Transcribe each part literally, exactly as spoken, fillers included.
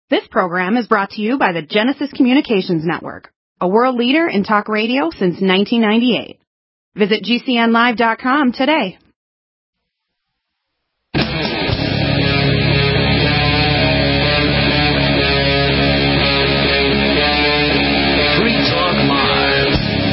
This program is brought to you by the Genesis Communications Network, a world leader in talk radio since nineteen ninety-eight. Visit G C N live dot com today. Free Talk Live.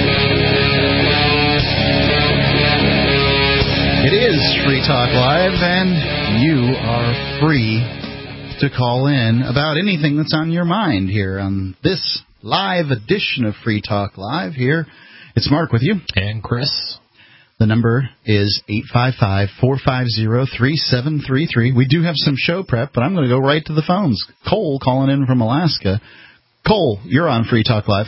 It is Free Talk Live, and you are free to call in about anything that's on your mind here on this live edition of Free Talk Live. Here, it's Mark with you. And Chris. The number is eight five five, four five zero, three seven three three. We do have some show prep, but I'm going to go right to the phones. Cole calling in from Alaska. Cole, you're on Free Talk Live.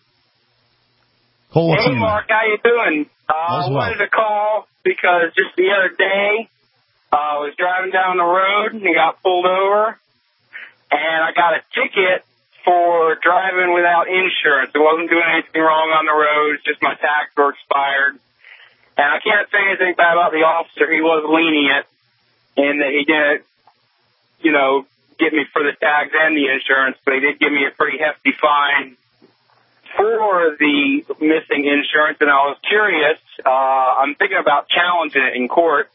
Cole, what's Hey, on Mark, how you doing? Uh, I well. wanted to call because just the other day, uh, I was driving down the road and got pulled over, and I got a ticket for driving without insurance. I wasn't doing anything wrong on the road. It's just my tags were expired. And I can't say anything bad about the officer. He was lenient in that he didn't, you know, get me for the tags and the insurance, but he did give me a pretty hefty fine for the missing insurance. And I was curious. Uh, I'm thinking about challenging it in court.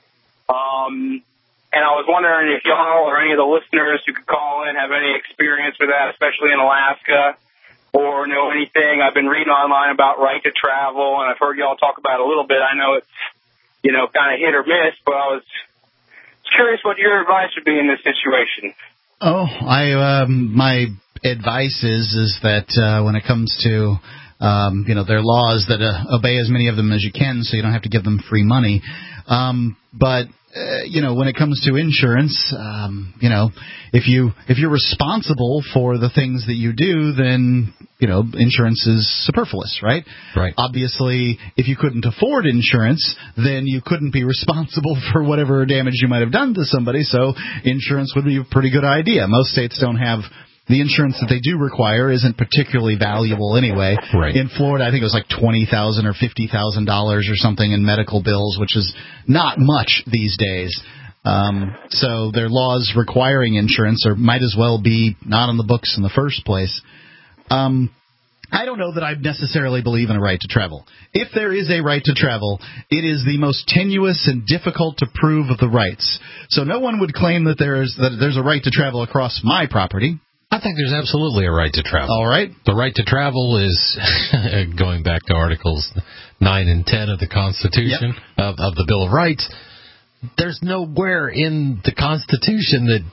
Um, and I was wondering if y'all or any of the listeners who could call in have any experience with that, especially in Alaska, or know anything. I've been reading online about right to travel, and I've heard y'all talk about it a little bit. I know it's, you know, kind of hit or miss, but I was curious what your advice would be in this situation. Oh, I um, my advice is is that uh, when it comes to um, you know, there are laws that uh, obey as many of them as you can, so you don't have to give them free money. Um, but uh, you know, when it comes to insurance, um, you know, if you if you're responsible for the things that you do, then you know, insurance is superfluous, right? Right. Obviously, if you couldn't afford insurance, then you couldn't be responsible for whatever damage you might have done to somebody. So insurance would be a pretty good idea. Most states don't have. The insurance that they do require isn't particularly valuable anyway. Right. In Florida, I think it was like twenty thousand dollars or fifty thousand dollars or something in medical bills, which is not much these days. Um, so their laws requiring insurance or might as well be not on the books in the first place. Um, I don't know that I necessarily believe in a right to travel. If there is a right to travel, it is the most tenuous and difficult to prove of the rights. So no one would claim that there is that there's a right to travel across my property. I think there's absolutely a right to travel. All right. The right to travel is, going back to Articles nine and ten of the Constitution, yep. of, of the Bill of Rights, there's nowhere in the Constitution that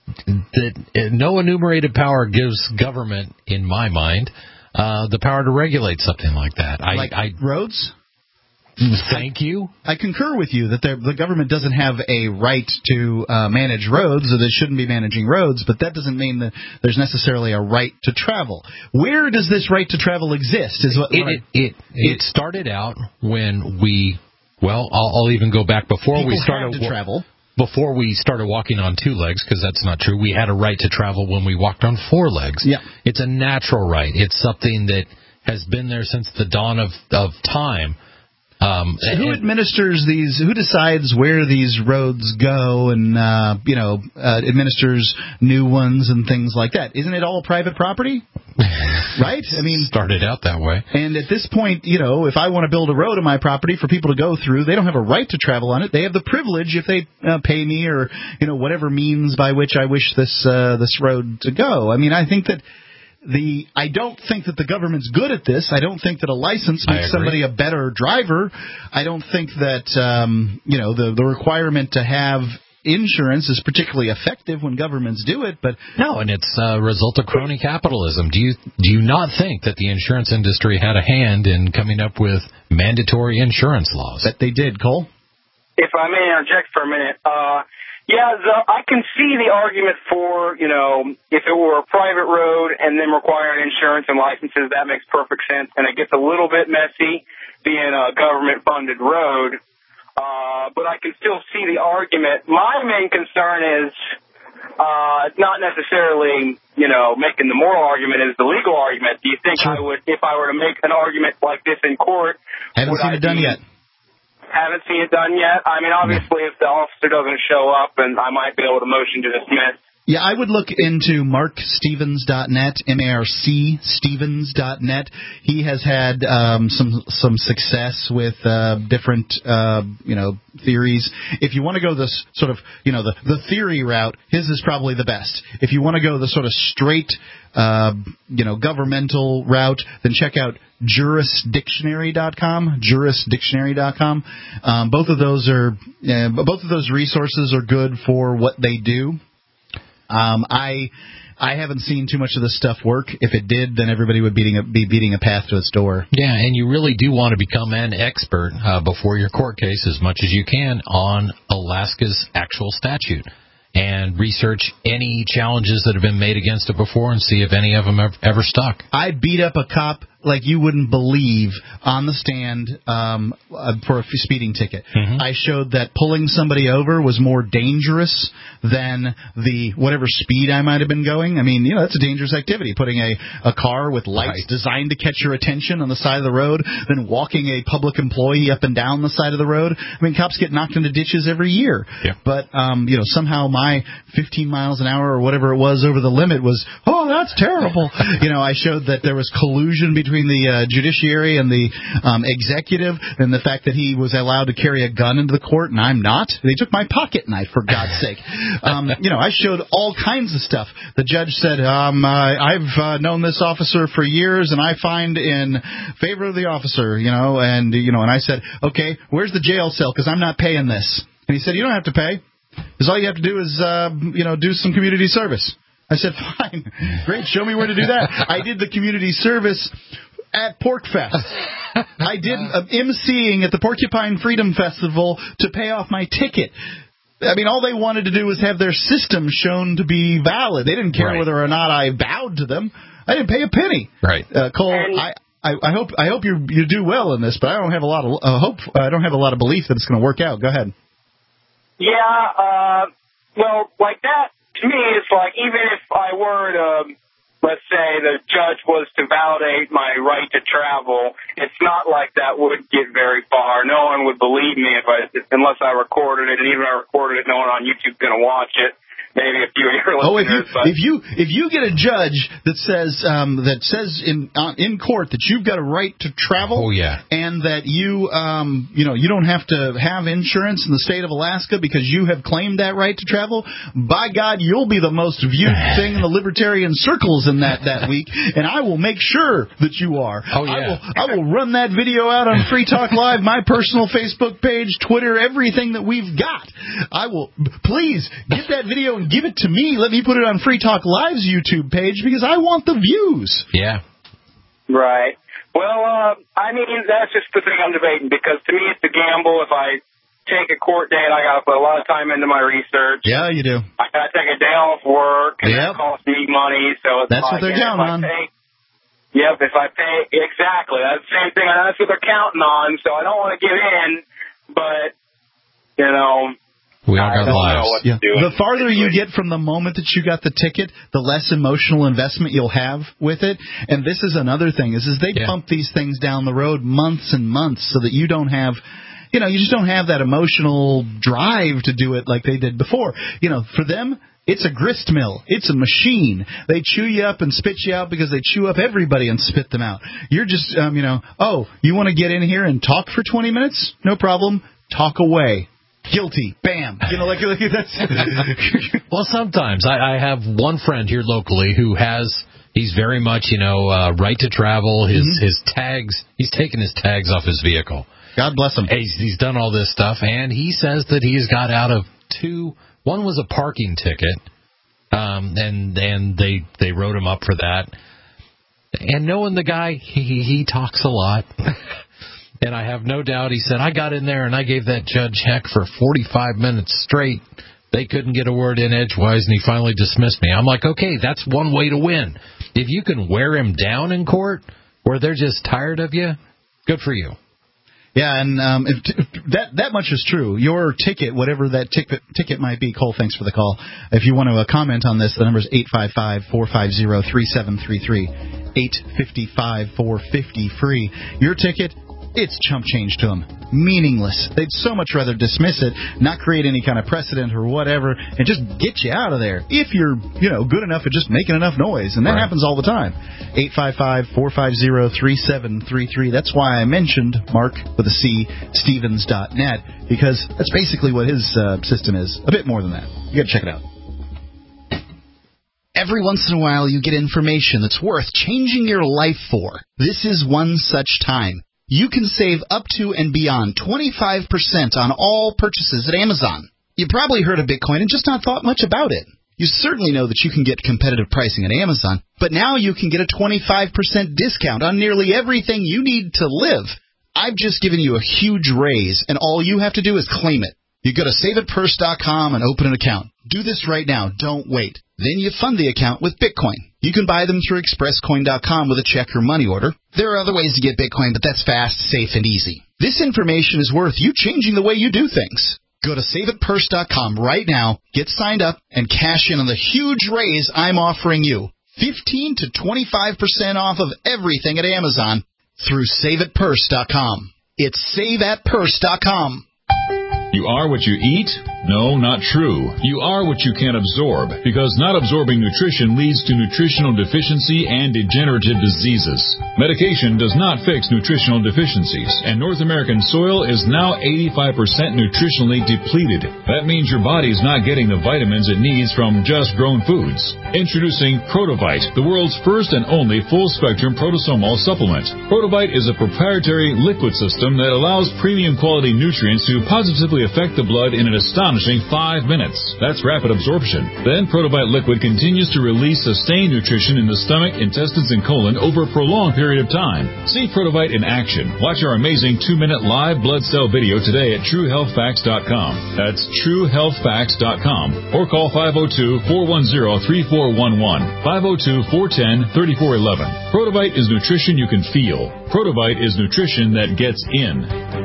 that no enumerated power gives government, in my mind, uh, the power to regulate something like that. I, like I, roads? Thank you. I concur with you that the government doesn't have a right to uh, manage roads, or they shouldn't be managing roads, but that doesn't mean that there's necessarily a right to travel. Where does this right to travel exist? Is what, it, what it, it, it started out when we, well, I'll, I'll even go back before we started to travel. Before we started walking on two legs, because that's not true. We had a right to travel when we walked on four legs. Yeah. It's a natural right. It's something that has been there since the dawn of, of time. Um, so who administers these? Who decides where these roads go, and uh, you know, uh, administers new ones and things like that? Isn't it all private property? Right? I mean, started out that way. And at this point, you know, if I want to build a road on my property for people to go through, they don't have a right to travel on it. They have the privilege, if they uh, pay me or you know whatever means by which I wish this uh, this road to go. I mean, I think that. The I don't think that the government's good at this. I don't think that a license makes somebody a better driver. I don't think that um, you know the the requirement to have insurance is particularly effective when governments do it. But no, and it's a result of crony capitalism. Do you do you not think that the insurance industry had a hand in coming up with mandatory insurance laws? That they did, Cole. If I may interject for a minute. Uh, Yeah, the, I can see the argument for, you know, if it were a private road and then requiring insurance and licenses, that makes perfect sense. And it gets a little bit messy being a government-funded road. Uh, but I can still see the argument. My main concern is uh, not necessarily, you know, making the moral argument, is the legal argument. Do you think sure. I would, if I were to make an argument like this in court, haven't seen I it done be, yet. Haven't seen it done yet. I mean, obviously, if the officer doesn't show up, and I might be able to motion to dismiss. Yeah, I would look into mark stevens dot net, M A R C Stevens dot net. He has had um, some some success with uh, different uh, you know theories. If you want to go this sort of you know the the theory route, his is probably the best. If you want to go the sort of straight uh, you know governmental route, then check out juris dictionary dot com. juris dictionary dot com. Um, both of those are uh, both of those resources are good for what they do. Um, I I haven't seen too much of this stuff work. If it did, then everybody would beating a, be beating a path to its door. Yeah, and you really do want to become an expert uh, before your court case as much as you can on Alaska's actual statute and research any challenges that have been made against it before and see if any of them ever, ever stuck. I beat up a cop like you wouldn't believe on the stand um, uh, for a speeding ticket. Mm-hmm. I showed that pulling somebody over was more dangerous than the whatever speed I might have been going. I mean, you know, that's a dangerous activity, putting a, a car with lights right. designed to catch your attention on the side of the road, then walking a public employee up and down the side of the road. I mean, cops get knocked into ditches every year. Yeah. But, um, you know, somehow my fifteen miles an hour or whatever it was over the limit was, oh, that's terrible. You know, I showed that there was collusion between between the uh, judiciary and the um, executive, and the fact that he was allowed to carry a gun into the court and I'm not. They took my pocket knife, for God's sake. Um, you know, I showed all kinds of stuff. The judge said, um, uh, I've uh, known this officer for years, and I find in favor of the officer, you know, and, you know, and I said, okay, where's the jail cell? Because I'm not paying this. And he said, you don't have to pay. Because all you have to do is, uh, you know, do some community service. I said, fine, great, show me where to do that. I did the community service at PorcFest. I did uh, emceeing at the Porcupine Freedom Festival to pay off my ticket. I mean, all they wanted to do was have their system shown to be valid. They didn't care right. whether or not I bowed to them. I didn't pay a penny. Right, uh, Cole. I, I, I hope I hope you you do well in this, but I don't have a lot of uh, hope. I don't have a lot of belief that it's going to work out. Go ahead. Yeah. Uh, well, like that. To me, it's like, even if I were to, let's say the judge was to validate my right to travel, it's not like that would get very far. No one would believe me if I, unless I recorded it, and even if I recorded it, no one on YouTube is going to watch it. Maybe a few of your listeners. Oh, if you but. if you if you get a judge that says um, that says in uh, in court that you've got a right to travel, oh yeah, and that you um you know you don't have to have insurance in the state of Alaska because you have claimed that right to travel, by God, you'll be the most viewed thing in the libertarian circles in that that week, and I will make sure that you are. Oh yeah, I will, I will run that video out on Free Talk Live, my personal Facebook page, Twitter, everything that we've got. I will please get that video and give it to me. Let me put it on Free Talk Live's YouTube page because I want the views. Yeah. Right. Well, uh, I mean, that's just the thing I'm debating, because to me it's a gamble. If I take a court date, I got to put a lot of time into my research. Yeah, you do. I got to take a day off work, and yep. that costs me money. So it's that's like, what they're counting on. Pay, yep, if I pay, exactly. That's the same thing. That's what they're counting on. So I don't want to give in, but, you know, we all got lives. Yeah. The farther you get from the moment that you got the ticket, the less emotional investment you'll have with it. And this is another thing, is, is they yeah. pump these things down the road months and months so that you don't have, you know, you just don't have that emotional drive to do it like they did before. You know, for them, it's a grist mill. It's a machine. They chew you up and spit you out because they chew up everybody and spit them out. You're just, um, you know, oh, you want to get in here and talk for twenty minutes? No problem. Talk away. Guilty. Bam. You know, like, like that's. Well, sometimes I, I have one friend here locally who has. He's very much, you know, uh, right to travel. His mm-hmm. his tags. He's taken his tags off his vehicle. God bless him. He's, he's done all this stuff, and he says that he's got out of two. One was a parking ticket, um, and and they they wrote him up for that. And knowing the guy, he he talks a lot. And I have no doubt, he said, I got in there and I gave that judge heck for forty-five minutes straight. They couldn't get a word in edgewise, and he finally dismissed me. I'm like, okay, that's one way to win. If you can wear him down in court, where they're just tired of you, good for you. Yeah, and um, if t- that that much is true. Your ticket, whatever that ticket ticket might be, Cole, thanks for the call. If you want to uh, comment on this, the number is eight five five, four five zero, three seven three three, eight five five, four five zero, free. Your ticket, it's chump change to them. Meaningless. They'd so much rather dismiss it, not create any kind of precedent or whatever, and just get you out of there if you're, you know, good enough at just making enough noise. And that right. happens all the time. eight five five, four five zero, three seven three three. That's why I mentioned Mark with a C, Stevens dot net, because that's basically what his uh, system is. A bit more than that. You got to check it out. Every once in a while, you get information that's worth changing your life for. This is one such time. You can save up to and beyond twenty-five percent on all purchases at Amazon. You probably heard of Bitcoin and just not thought much about it. You certainly know that you can get competitive pricing at Amazon, but now you can get a twenty-five percent discount on nearly everything you need to live. I've just given you a huge raise, and all you have to do is claim it. You go to save it purse dot com and open an account. Do this right now. Don't wait. Then you fund the account with Bitcoin. You can buy them through express coin dot com with a check or money order. There are other ways to get Bitcoin, but that's fast, safe, and easy. This information is worth you changing the way you do things. Go to save it purse dot com right now, get signed up, and cash in on the huge raise I'm offering you. fifteen to twenty-five percent off of everything at Amazon through save it purse dot com. It's save it purse dot com. You are what you eat? No, not true. You are what you can absorb, because not absorbing nutrition leads to nutritional deficiency and degenerative diseases. Medication does not fix nutritional deficiencies, and North American soil is now eighty-five percent nutritionally depleted. That means your body's not getting the vitamins it needs from just grown foods. Introducing Protovite, the world's first and only full-spectrum protosomal supplement. Protovite is a proprietary liquid system that allows premium quality nutrients to positively affect the blood in an astonishing five minutes. That's rapid absorption. Then Protovite liquid continues to release sustained nutrition in the stomach, intestines, and colon over a prolonged period of time. See Protovite in action. Watch our amazing two-minute live blood cell video today at true health facts dot com. That's true health facts dot com. Or call five oh two, four one zero, three four one one, five oh two, four one zero, three four one one. Protovite is nutrition you can feel. Protovite is nutrition that gets in.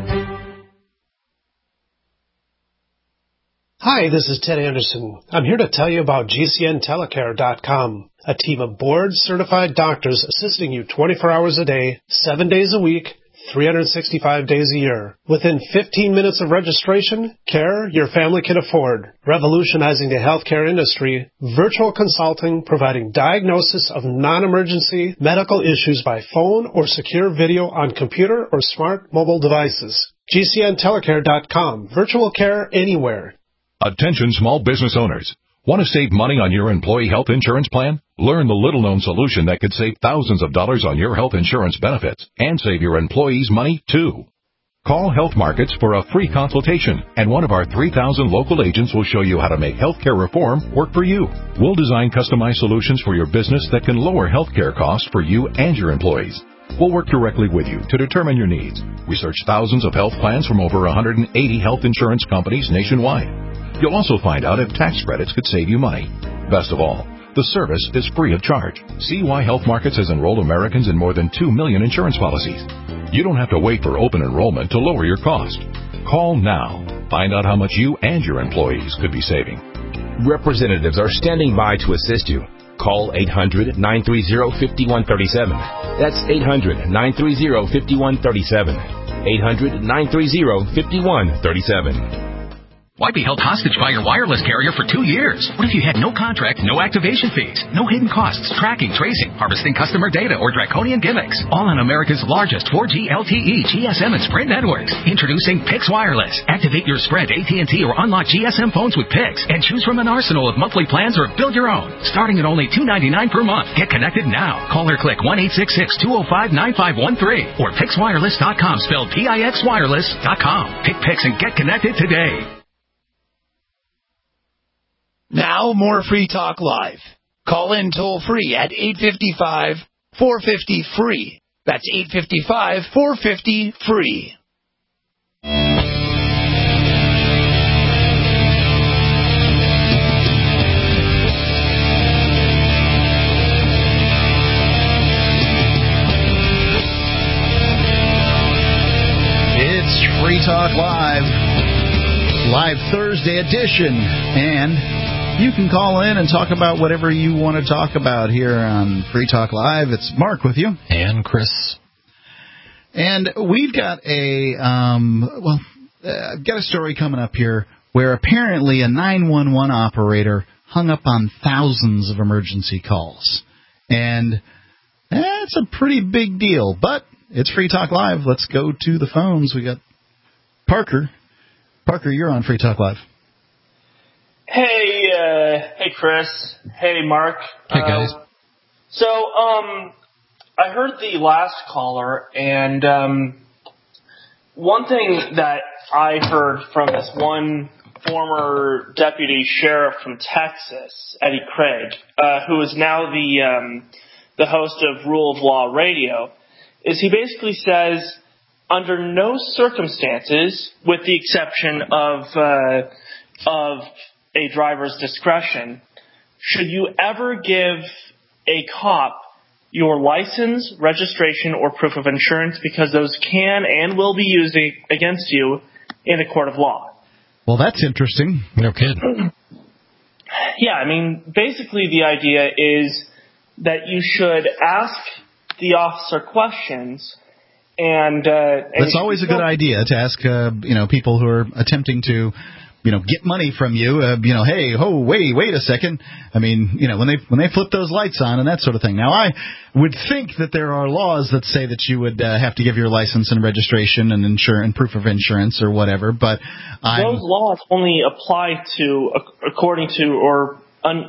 Hi, this is Ted Anderson. I'm here to tell you about G C N telecare dot com, a team of board-certified doctors assisting you twenty-four hours a day, seven days a week, three hundred sixty-five days a year. Within fifteen minutes of registration, care your family can afford. Revolutionizing the healthcare industry, virtual consulting providing diagnosis of non-emergency medical issues by phone or secure video on computer or smart mobile devices. G C N telecare dot com, virtual care anywhere. Attention small business owners. Want to save money on your employee health insurance plan? Learn the little-known solution that could save thousands of dollars on your health insurance benefits and save your employees money, too. Call Health Markets for a free consultation, and one of our three thousand local agents will show you how to make healthcare reform work for you. We'll design customized solutions for your business that can lower healthcare costs for you and your employees. We'll work directly with you to determine your needs. We search thousands of health plans from over one hundred eighty health insurance companies nationwide. You'll also find out if tax credits could save you money. Best of all, the service is free of charge. See why Health Markets has enrolled Americans in more than two million insurance policies. You don't have to wait for open enrollment to lower your cost. Call now. Find out how much you and your employees could be saving. Representatives are standing by to assist you. Call eight hundred, nine three zero, five one three seven. That's eight hundred, nine three zero, five one three seven. eight hundred, nine three zero, five one three seven. Why be held hostage by your wireless carrier for two years? What if you had no contract, no activation fees, no hidden costs, tracking, tracing, harvesting customer data, or draconian gimmicks? All on America's largest four G L T E, G S M, and Sprint networks. Introducing Pix Wireless. Activate your Sprint, A T and T, or unlock G S M phones with Pix, and choose from an arsenal of monthly plans or build your own. Starting at only two ninety-nine per month. Get connected now. Call or click one eight six six, two oh five, nine five one three or pix wireless dot com, spelled P I X wireless dot com. Pick Pix and get connected today. Now, more Free Talk Live. Call in toll-free at eight five five, four five zero, F R E E. That's eight five five, four five zero, F R E E. It's Free Talk Live. Live Thursday edition. And you can call in and talk about whatever you want to talk about here on Free Talk Live. It's Mark with you. And Chris. And we've got a, um, well, uh, I've got a story coming up here where apparently a nine one one operator hung up on thousands of emergency calls. And that's a pretty big deal. But it's Free Talk Live. Let's go to the phones. We got Parker. Parker, you're on Free Talk Live. Hey, uh, hey, Chris. Hey, Mark. Hey, guys. Uh, so, um, I heard the last caller, and um, one thing that I heard from this one former deputy sheriff from Texas, Eddie Craig, uh, who is now the um, the host of Rule of Law Radio, is he basically says, under no circumstances, with the exception of uh, of a driver's discretion, should you ever give a cop your license, registration, or proof of insurance, because those can and will be used against you in a court of law. Well, that's interesting. No kidding. Yeah, I mean, basically the idea is that you should ask the officer questions, and uh, that's always a good idea to ask, uh, you know, people who are attempting to, you know, get money from you. Uh, you know, hey, oh, wait, wait a second. I mean, you know, when they when they flip those lights on and that sort of thing. Now, I would think that there are laws that say that you would uh, have to give your license and registration and insur- and proof of insurance or whatever. But I'm, those laws only apply to, according to, or un,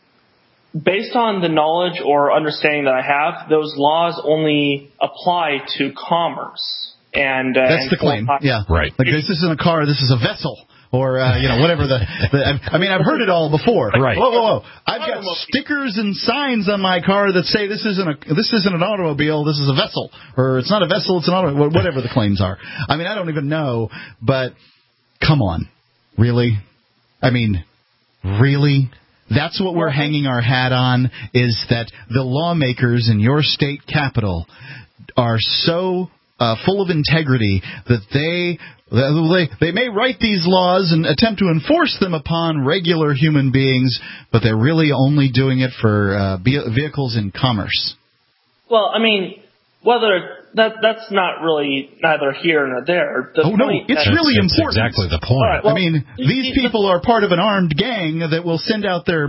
based on the knowledge or understanding that I have, those laws only apply to commerce. And uh, that's and the claim. Yeah, right. Like this isn't a car. This is a vessel. Or, uh, you know, whatever the, the... I mean, I've heard it all before. Right. Whoa, whoa, whoa. I've got stickers and signs on my car that say this isn't a this isn't an automobile, this is a vessel. Or it's not a vessel, it's an automobile. Whatever the claims are. I mean, I don't even know. But, come on. Really? I mean, really? That's what we're hanging our hat on, is that the lawmakers in your state capital are so uh, full of integrity that they... They, they may write these laws and attempt to enforce them upon regular human beings, but they're really only doing it for uh, vehicles in commerce. Well, I mean, whether that that's not really neither here nor there. The oh, no, it's really that's important. exactly the point. Right, well, I mean, these people are part of an armed gang that will send out their...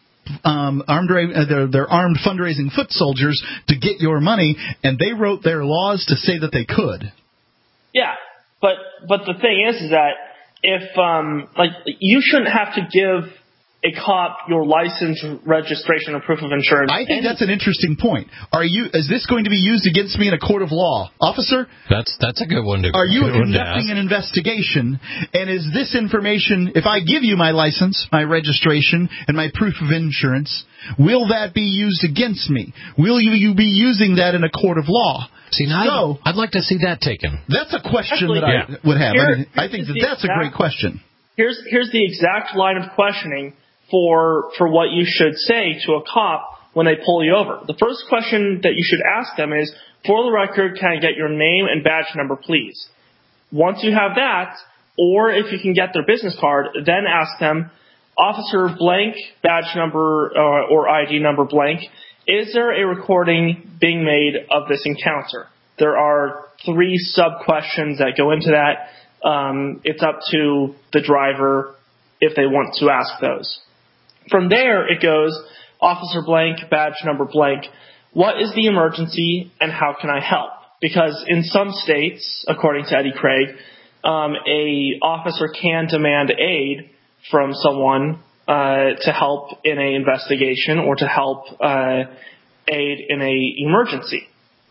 Um, armed uh, their, their armed fundraising foot soldiers to get your money, and they wrote their laws to say that they could. Yeah. But but the thing is, is that if um like you shouldn't have to give a cop your license, registration, or proof of insurance. I think that's an interesting point. Are you? Is this going to be used against me in a court of law, officer? That's that's a good one to. Are you conducting an investigation? And is this information? If I give you my license, my registration, and my proof of insurance, will that be used against me? Will you, you be using that in a court of law? See, now so, I'd, I'd like to see that taken. That's a question Actually, that I yeah. would have. Here, I, mean, I think that that's exact, a great question. Here's here's the exact line of questioning for for what you should say to a cop when they pull you over. The first question that you should ask them is, for the record, can I get your name and badge number, please? Once you have that, or if you can get their business card, then ask them, Officer blank, badge number uh, or I D number blank, is there a recording being made of this encounter? There are three sub-questions that go into that. Um, it's up to the driver if they want to ask those. From there, it goes, Officer blank, badge number blank, what is the emergency and how can I help? Because in some states, according to Eddie Craig, um, a officer can demand aid from someone uh, to help in an investigation or to help uh, aid in an emergency.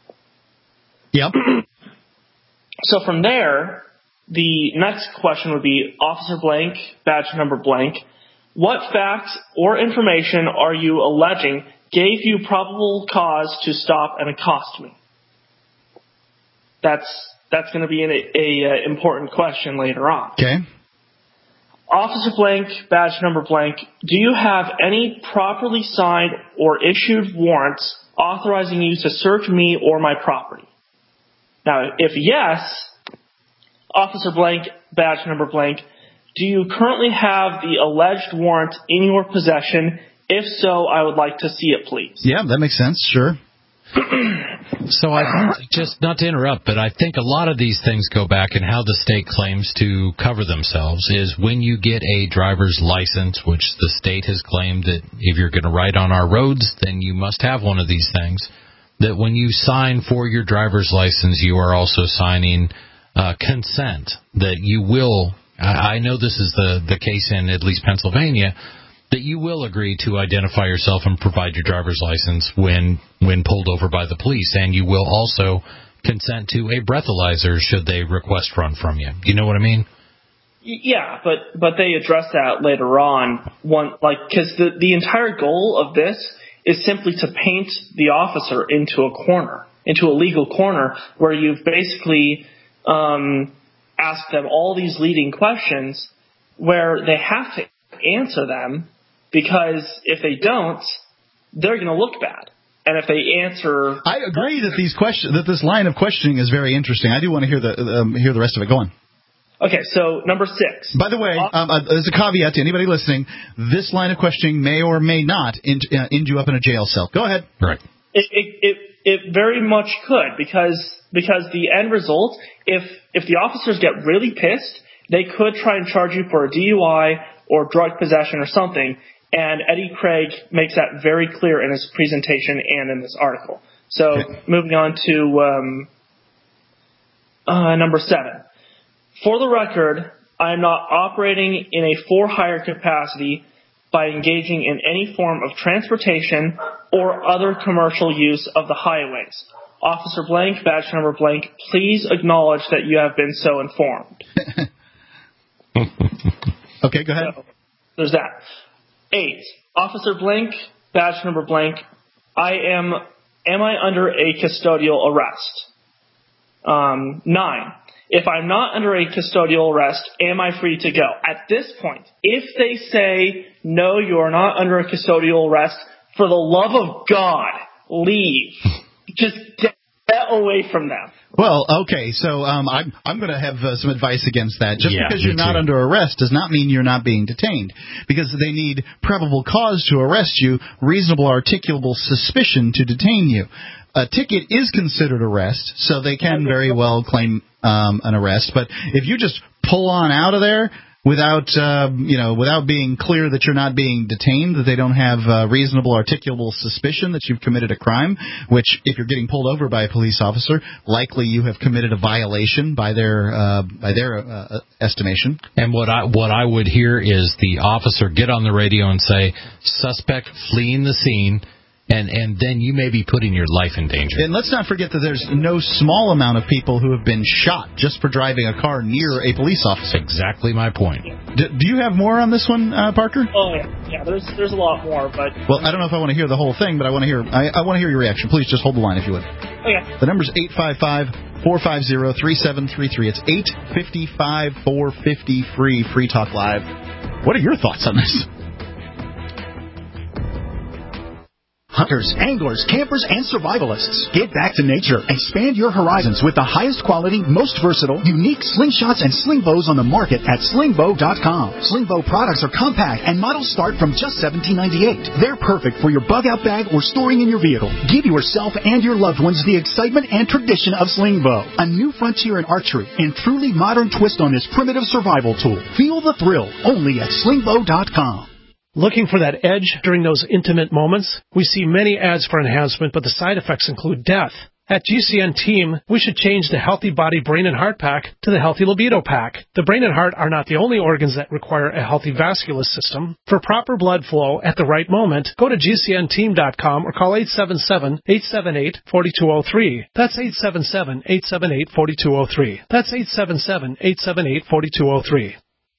Yep. So from there, the next question would be, Officer blank, badge number blank, what facts or information are you alleging gave you probable cause to stop and accost me? That's that's going to be an a, a important question later on. Okay. Officer blank, badge number blank, do you have any properly signed or issued warrants authorizing you to search me or my property? Now, if yes, Officer blank, badge number blank, do you currently have the alleged warrant in your possession? If so, I would like to see it, please. Yeah, that makes sense. Sure. So I just, not to interrupt, but I think a lot of these things go back, and how the state claims to cover themselves is when you get a driver's license, which the state has claimed that if you're going to ride on our roads, then you must have one of these things, that when you sign for your driver's license, you are also signing uh, consent, that you will, I, I know this is the, the case in at least Pennsylvania, that you will agree to identify yourself and provide your driver's license when when pulled over by the police, and you will also consent to a breathalyzer should they request run from you. You know what I mean? Yeah, but but they address that later on. One like because the the entire goal of this is simply to paint the officer into a corner, into a legal corner, where you've basically um, asked them all these leading questions where they have to answer them. Because if they don't, they're going to look bad. And if they answer, I agree that these question that this line of questioning is very interesting. I do want to hear the um, hear the rest of it. Go on. Okay, so number six. By the way, um, uh, as a caveat to anybody listening, this line of questioning may or may not end, uh, end you up in a jail cell. Go ahead. Right. It it it, it very much could because because the end result, if if the officers get really pissed, they could try and charge you for a D U I or drug possession or something. And Eddie Craig makes that very clear in his presentation and in this article. So okay. Moving on to um, uh, number seven. For the record, I am not operating in a for-hire capacity by engaging in any form of transportation or other commercial use of the highways. Officer blank, badge number blank, please acknowledge that you have been so informed. Okay, go ahead. So, there's that. Eight, Officer blank, badge number blank, I am, am I under a custodial arrest? Um, nine, if I'm not under a custodial arrest, am I free to go? At this point, if they say, no, you are not under a custodial arrest, for the love of God, leave. Just get away from them. Well, okay, so um, I'm I'm going to have uh, some advice against that. Just yeah, because you're not too. under arrest does not mean you're not being detained, because they need probable cause to arrest you, reasonable articulable suspicion to detain you. A ticket is considered arrest, so they can very well claim um, an arrest. But if you just pull on out of there without, uh, you know, without being clear that you're not being detained, that they don't have uh, reasonable articulable suspicion that you've committed a crime, which if you're getting pulled over by a police officer, likely you have committed a violation by their uh, by their uh, estimation. And what I what I would hear is the officer get on the radio and say, suspect fleeing the scene. And and then you may be putting your life in danger. And let's not forget that there's no small amount of people who have been shot just for driving a car near a police officer. Exactly my point. Do, do you have more on this one, uh, Parker? Oh yeah, yeah. There's there's a lot more, but well, I don't know if I want to hear the whole thing, but I want to hear I, I want to hear your reaction. Please just hold the line if you would. Okay. The number's eight five five, four five zero, three seven three three. It's eight five five, four five zero, free Free Talk Live. What are your thoughts on this? Hunters, anglers, campers, and survivalists. Get back to nature. Expand your horizons with the highest quality, most versatile, unique slingshots and sling bows on the market at sling bow dot com. Sling bow products are compact and models start from just seventeen ninety-eight. They're perfect for your bug out bag or storing in your vehicle. Give yourself and your loved ones the excitement and tradition of sling bow. A new frontier in archery and truly modern twist on this primitive survival tool. Feel the thrill only at sling bow dot com. Looking for that edge during those intimate moments? We see many ads for enhancement, but the side effects include death. At G C N Team, we should change the Healthy Body Brain and Heart Pack to the Healthy Libido Pack. The brain and heart are not the only organs that require a healthy vascular system. For proper blood flow at the right moment, go to G C N team dot com or call eight seven seven, eight seven eight, four two zero three. That's eight seven seven, eight seven eight, four two zero three. That's eight seven seven, eight seven eight, four two zero three.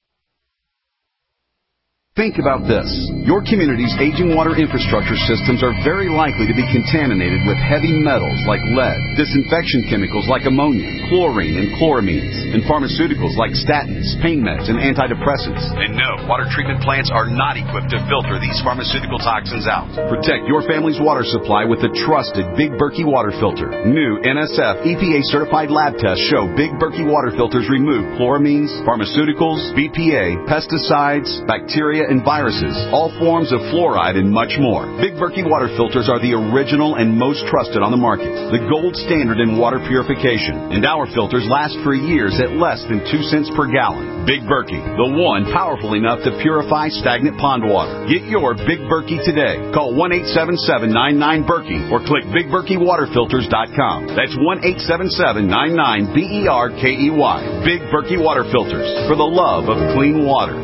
Think about this. Your community's aging water infrastructure systems are very likely to be contaminated with heavy metals like lead, disinfection chemicals like ammonia, chlorine and chloramines, and pharmaceuticals like statins, pain meds, and antidepressants. And no, water treatment plants are not equipped to filter these pharmaceutical toxins out. Protect your family's water supply with the trusted Big Berkey water filter. New N S F E P A-certified lab tests show Big Berkey water filters remove chloramines, pharmaceuticals, B P A, pesticides, bacteria, and viruses, all forms of fluoride, and much more. Big Berkey water filters are the original and most trusted on the market, the gold standard in water purification, and our filters last for years at less than two cents per gallon. Big Berkey, the one powerful enough to purify stagnant pond water. Get your Big Berkey today. Call one eight seven seven, nine nine, Berkey or click big berkey water filters dot com. That's one eight seven seven, nine nine, B E R K E Y. Big Berkey Water Filters, for the love of clean water.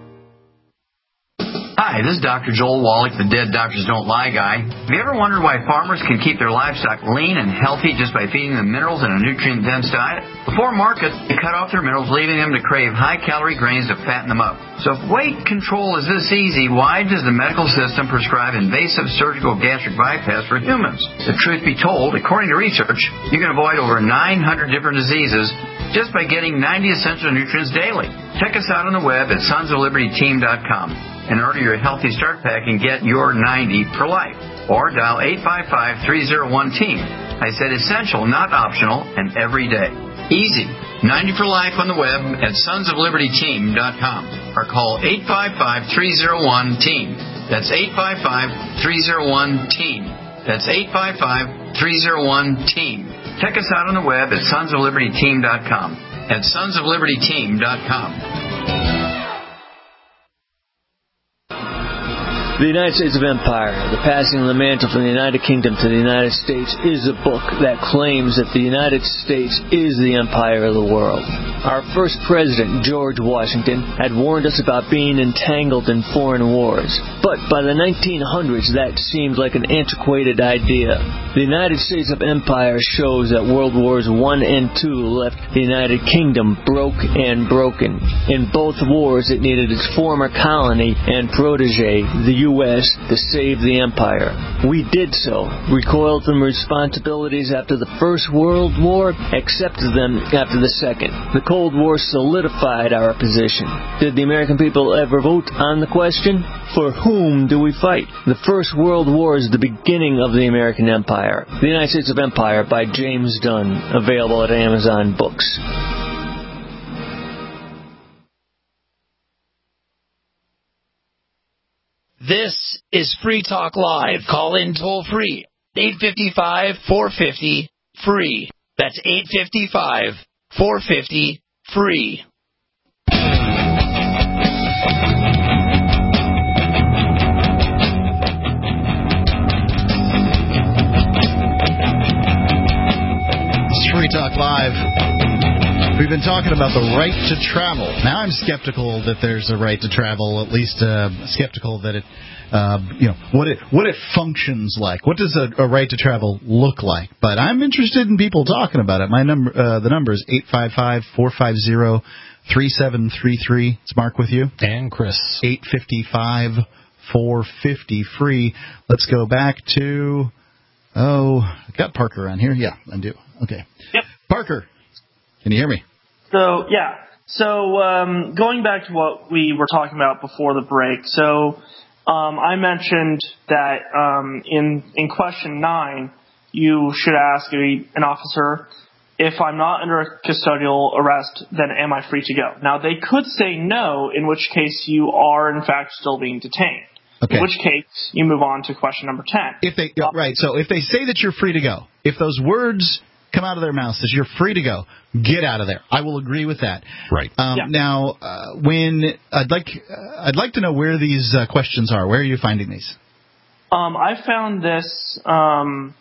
Hi, this is Doctor Joel Wallach, the Dead Doctors Don't Lie guy. Have you ever wondered why farmers can keep their livestock lean and healthy just by feeding them minerals and a nutrient-dense diet? Before market, they cut off their minerals, leaving them to crave high-calorie grains to fatten them up. So if weight control is this easy, why does the medical system prescribe invasive surgical gastric bypass for humans? The truth be told, according to research, you can avoid over nine hundred different diseases just by getting ninety essential nutrients daily. Check us out on the web at sons of liberty team dot com and order your Healthy Start Pack and get your ninety for life. Or dial eight five five, three oh one, team. I said essential, not optional, and every day. Easy. ninety for life on the web at sons of liberty team dot com or call eight five five, three oh one, team. That's eight five five, three oh one, team. That's eight five five, three oh one, team. Check us out on the web at sons of liberty team dot com. At sons of liberty team dot com. The United States of Empire, The Passing of the Mantle from the United Kingdom to the United States, is a book that claims that the United States is the empire of the world. Our first president, George Washington, had warned us about being entangled in foreign wars. But by the nineteen hundreds, that seemed like an antiquated idea. The United States of Empire shows that World Wars One and Two left the United Kingdom broke and broken. In both wars, it needed its former colony and protege, the U S, to save the empire. We did so, recoiled from responsibilities after the First World War, accepted them after the Second. The Cold War solidified our position. Did the American people ever vote on the question? For whom do we fight? The First World War is the beginning of the American Empire. The United States of Empire by James Dunn, available at Amazon Books. This is Free Talk Live. Call in toll free. eight five five, four five zero, free. That's eight five five, four five zero, free. It's Free Talk Live. We've been talking about the right to travel. Now I'm skeptical that there's a right to travel, at least uh, skeptical that it, uh, you know, what it what it functions like. What does a, a right to travel look like? But I'm interested in people talking about it. My number, uh, the number is eight five five, four five zero, three seven three three. It's Mark with you. And Chris. eight five five, four five zero, free. Let's go back to, oh, I got Parker on here. Yeah, I do. Okay. Yep. Parker, can you hear me? So, yeah. So, um, going back to what we were talking about before the break. So, um, I mentioned that um, in in question nine, you should ask a, an officer, if I'm not under custodial arrest, then am I free to go? Now, they could say no, in which case you are, in fact, still being detained. Okay. In which case, you move on to question number ten. If they uh, Right. So, if they say that you're free to go, if those words come out of their mouths that you're free to go, get out of there. I will agree with that. Right. Um, yeah. Now, uh, when I'd like uh, I'd like to know where these uh, questions are. Where are you finding these? Um, I found this. Um,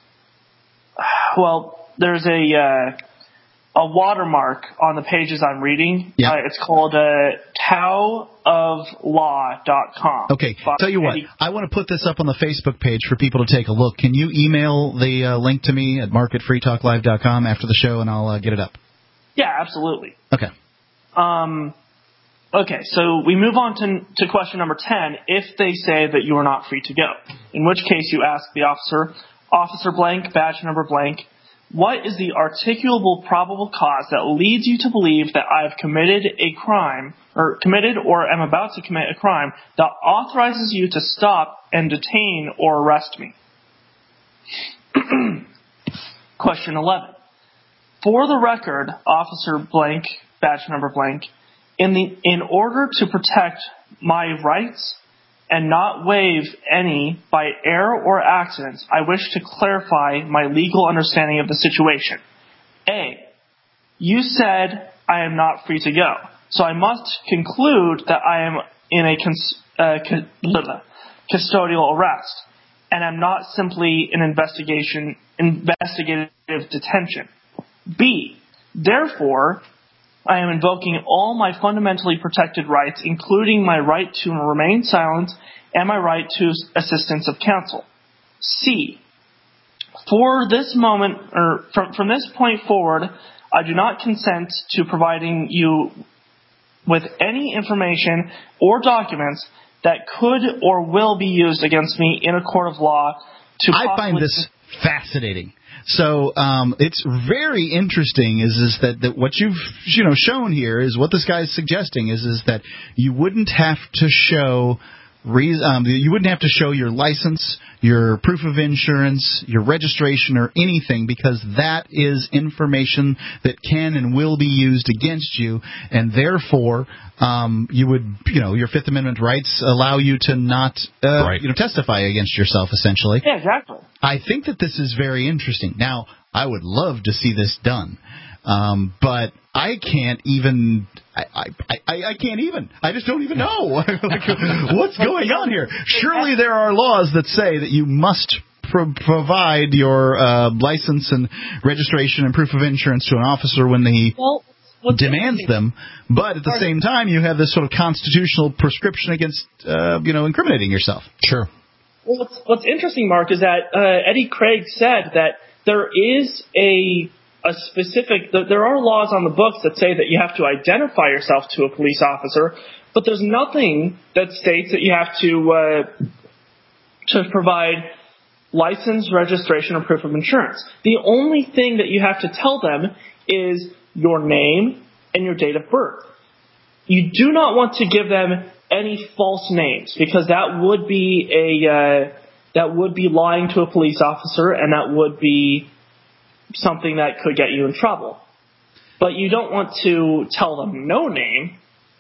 well, there's a uh, a watermark on the pages I'm reading. Yeah. Uh, it's called uh, tao of law dot com. Okay. Tell you what, I want to put this up on the Facebook page for people to take a look. Can you email the uh, link to me at mark at free talk live dot com after the show, and I'll uh, get it up? Yeah, absolutely. Okay. Um. Okay, so we move on to, to question number ten, if they say that you are not free to go. In which case you ask the officer, Officer blank, badge number blank, what is the articulable probable cause that leads you to believe that I have committed a crime, or committed or am about to commit a crime that authorizes you to stop and detain or arrest me? Question eleven. For the record, Officer blank, badge number blank, in the in order to protect my rights and not waive any by error or accident, I wish to clarify my legal understanding of the situation. A. You said I am not free to go, so I must conclude that I am in a cons- uh, cu- custodial arrest, and am not simply in investigation investigative detention. B. Therefore, I am invoking all my fundamentally protected rights, including my right to remain silent and my right to assistance of counsel. C. For this moment, or from, from this point forward, I do not consent to providing you with any information or documents that could or will be used against me in a court of law. To I find this fascinating. So um, it's very interesting is is that, that what you've you know shown here is what this guy's suggesting is is that you wouldn't have to show reason, um, you wouldn't have to show your license, your proof of insurance, your registration, or anything, because that is information that can and will be used against you, and therefore um, you would you know your Fifth Amendment rights allow you to not uh, right. you know testify against yourself, essentially. Yeah, exactly. I think that this is very interesting. Now, I would love to see this done, um, but I can't even. I, I, I, I can't even. I just don't even know like, what's going on here. Surely there are laws that say that you must pro- provide your uh, license and registration and proof of insurance to an officer when he well, demands them. But at the same time, you have this sort of constitutional prescription against, uh, you know, incriminating yourself. Sure. Well, what's, what's interesting, Mark, is that uh, Eddie Craig said that there is a a specific, there are laws on the books that say that you have to identify yourself to a police officer, but there's nothing that states that you have to uh, to provide license, registration, or proof of insurance. The only thing that you have to tell them is your name and your date of birth. You do not want to give them any false names, because that would be a uh, that would be lying to a police officer, and that would be something that could get you in trouble. But you don't want to tell them no name.